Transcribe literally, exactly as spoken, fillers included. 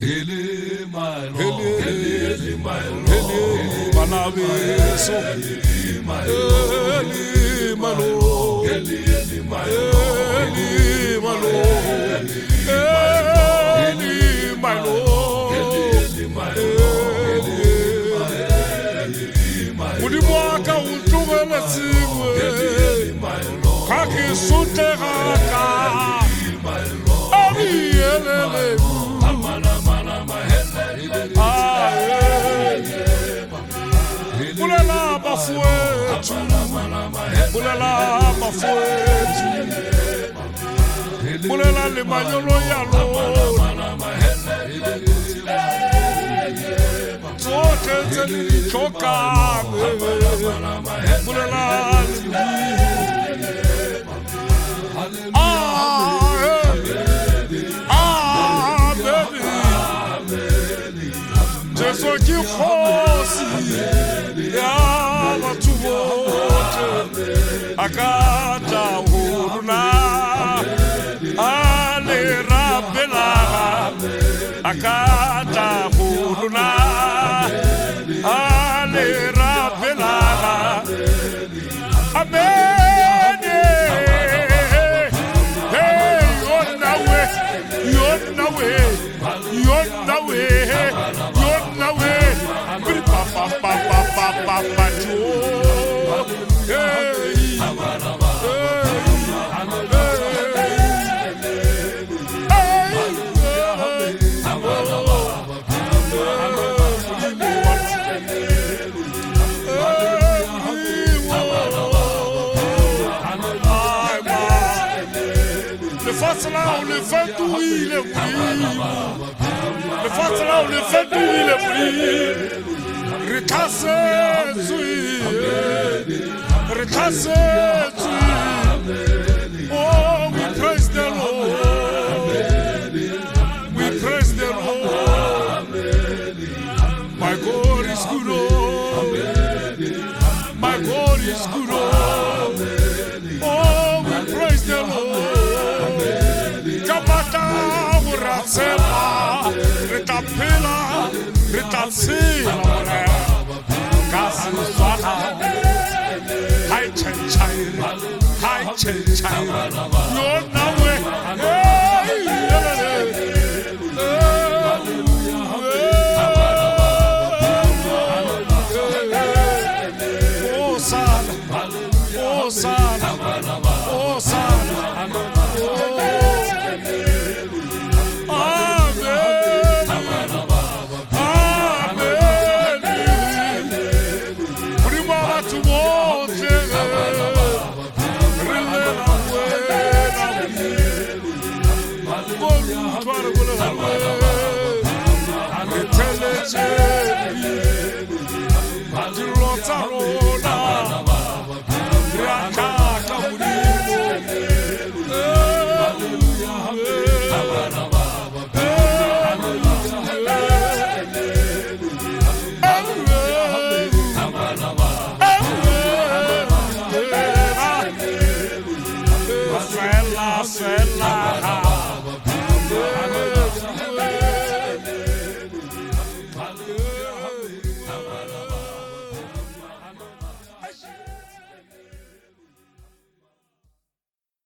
Ele malo, Ele, ele malo, ele, manabeso, ele malo, ele malo, ele ele malo, ele malo, ele malo, ele malo, ele malo, Mudiwaka utungela siwe, kaki suteraka, ami elele. Bulela bafuetu, bulela bafuetu, bulela le manyolo yalo, toke teli choka, bulela ah ah baby, Jesu kikosi ya watu wote akata huruna ale rabela akata huruna ale rabela amen hey you're nawe you're nawe you're nawe you're nawe pa pa pa pa pa pa hey le face là on le fait tout il est pris le face là on le fait tout il est pris Retase zui, retase zui. Oh, we praise the Lord. We praise the Lord. My God is good. Oh, my God is good. Oh, we praise the Lord. Kapata uratsela, retapela, retatsela. Hi Chen Chai, Hi Chen Chai, you're nowhere. Oh Sana, oh Sana, oh Sana. Fella, fella.